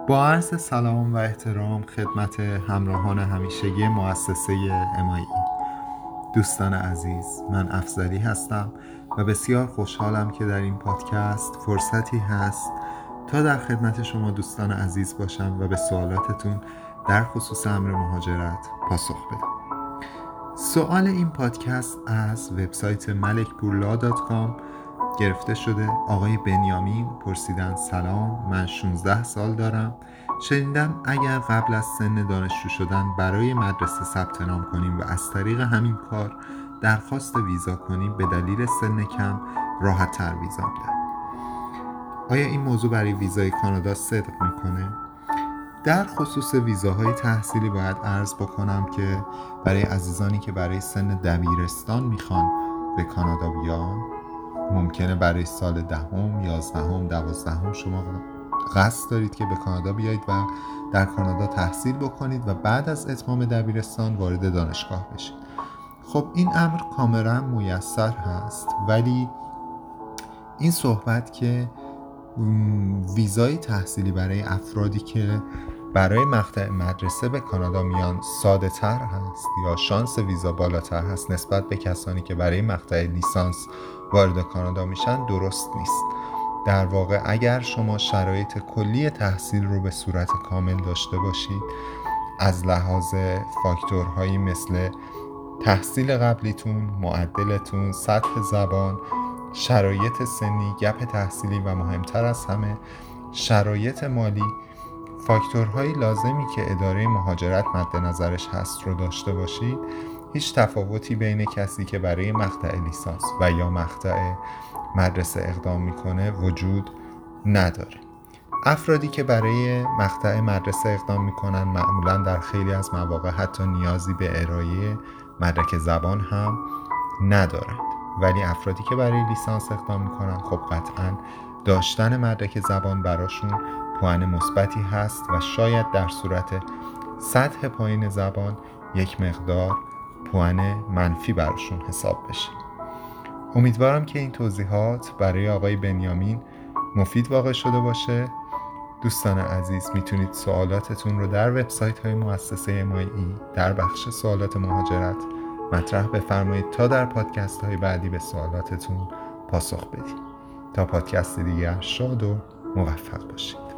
با عرض سلام و احترام خدمت همراهان همیشگی مؤسسه MIE. دوستان عزیز، من افضلی هستم و بسیار خوشحالم که در این پادکست فرصتی هست تا در خدمت شما دوستان عزیز باشم و به سوالاتتون در خصوص امر مهاجرت پاسخ بدم. سوال این پادکست از وبسایت ملکپورلا.com گرفته شده. آقای بنیامین پرسیدن: سلام، من 16 سال دارم. شنیدم اگر قبل از سن دانشجو شدن برای مدرسه ثبت نام کنیم و از طریق همین کار درخواست ویزا کنیم به دلیل سن کم راحت تر ویزا میدن. آیا این موضوع برای ویزای کانادا صدق میکنه؟ در خصوص ویزاهای تحصیلی باید عرض بکنم که برای عزیزانی که برای سن دبیرستان میخوان به کانادا بیان، ممکنه برای سال 10، 11، 12 شما قصد دارید که به کانادا بیایید و در کانادا تحصیل بکنید و بعد از اتمام دبیرستان وارد دانشگاه بشید. خب این امر کاملا میسر هست، ولی این صحبت که ویزای تحصیلی برای افرادی که برای مقطع مدرسه به کانادا میان ساده تر هست یا شانس ویزا بالاتر هست نسبت به کسانی که برای مقطع لیسانس وارد کانادا میشن درست نیست. در واقع اگر شما شرایط کلی تحصیل رو به صورت کامل داشته باشید، از لحاظ فاکتورهایی مثل تحصیل قبلیتون، معدلتون، سطح زبان، شرایط سنی، گپ تحصیلی و مهمتر از همه شرایط مالی، فاکتورهای لازمی که اداره مهاجرت مد نظرش هست رو داشته باشید، هیچ تفاوتی بین کسی که برای مقطع لیسانس و یا مقطع مدرسه اقدام میکنه وجود نداره. افرادی که برای مقطع مدرسه اقدام میکنن معمولا در خیلی از مواقع حتی نیازی به ارائه مدرک زبان هم ندارند، ولی افرادی که برای لیسانس اقدام میکنن خب قطعا داشتن مدرک زبان براشون پوان مثبتی هست و شاید در صورت سطح پایین زبان یک مقدار پوان منفی براشون حساب بشه. امیدوارم که این توضیحات برای آقای بنیامین مفید واقع شده باشه. دوستان عزیز، میتونید سوالاتتون رو در وبسایت های مؤسسه MIE در بخش سوالات مهاجرت مطرح بفرمایید تا در پادکست های بعدی به سوالاتتون پاسخ بدیم. تا پادکست دیگر شاد و موفق باشید.